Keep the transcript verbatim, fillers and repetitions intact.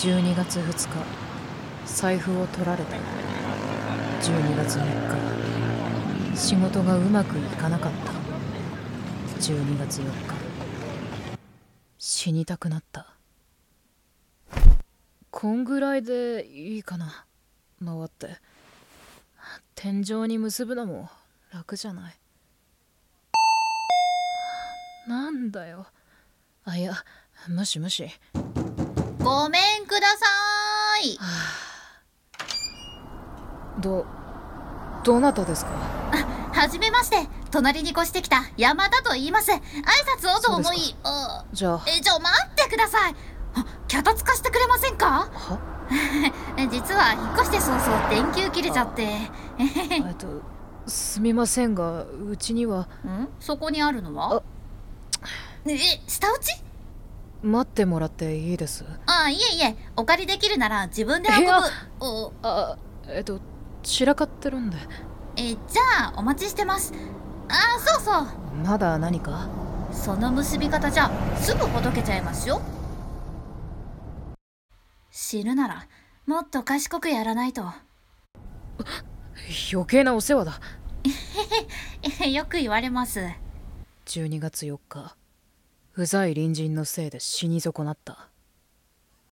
じゅうにがつふつか、財布を取られた。じゅうにがつみっか、仕事がうまくいかなかった。じゅうにがつよっか、死にたくなった。こんぐらいでいいかな、回って。天井に結ぶのも楽じゃない。なんだよ。あ、いや、無視無視。 ごめんくださーい。 はあ、ど、どなたですか？ あ、はじめまして。隣に越してきた山田と言います。挨拶をと思い。 あ、じゃあ。 え、ちょ、待ってください。あ、脚立貸してくれませんか？ は実は引っ越して早々電球切れちゃって。 えっと、すみませんが、うちには。 ん？そこにあるのは？え、舌打ち？ 待ってもらっていいです？ あ、いえいえ、お借りできるなら自分で運ぶ。おあ、えっと、散らかってるんで。 え、じゃあお待ちしてます。あ、そうそう。 まだ何か？ その結び方じゃすぐほどけちゃいますよ。死ぬならもっと賢くやらないと。 余計なお世話だ。 よく言われます。 じゅうにがつよっか、うざい隣人のせいで死に損なった。